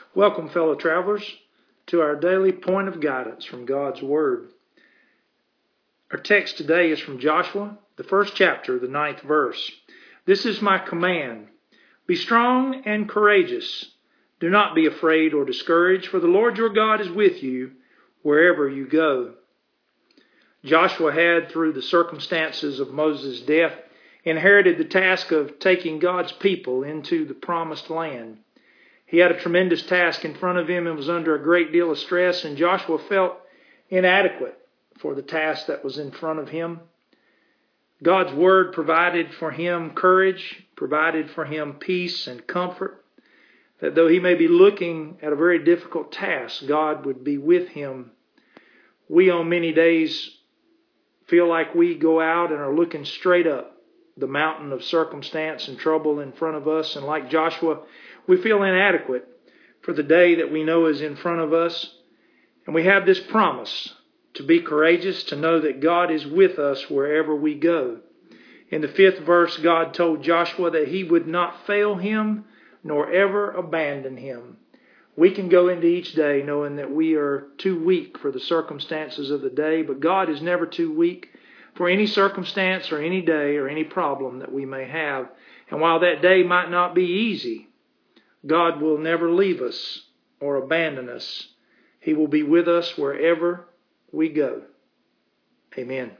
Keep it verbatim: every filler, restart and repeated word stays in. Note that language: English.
Welcome, fellow travelers, to our daily point of guidance from God's Word. Our text today is from Joshua, the first chapter, the ninth verse. This is my command. Be strong and courageous. Do not be afraid or discouraged, for the Lord your God is with you wherever you go. Joshua had, through the circumstances of Moses' death, inherited the task of taking God's people into the promised land. He had a tremendous task in front of him and was under a great deal of stress, and Joshua felt inadequate for the task that was in front of him. God's Word provided for him courage, provided for him peace and comfort, that though he may be looking at a very difficult task, God would be with him. We on many days feel like we go out and are looking straight up the mountain of circumstance and trouble in front of us, and like Joshua, we feel inadequate for the day that we know is in front of us. And we have this promise to be courageous, to know that God is with us wherever we go. In the fifth verse, God told Joshua that he would not fail him nor ever abandon him. We can go into each day knowing that we are too weak for the circumstances of the day, but God is never too weak for any circumstance or any day or any problem that we may have. And while that day might not be easy, God will never leave us or abandon us. He will be with us wherever we go. Amen.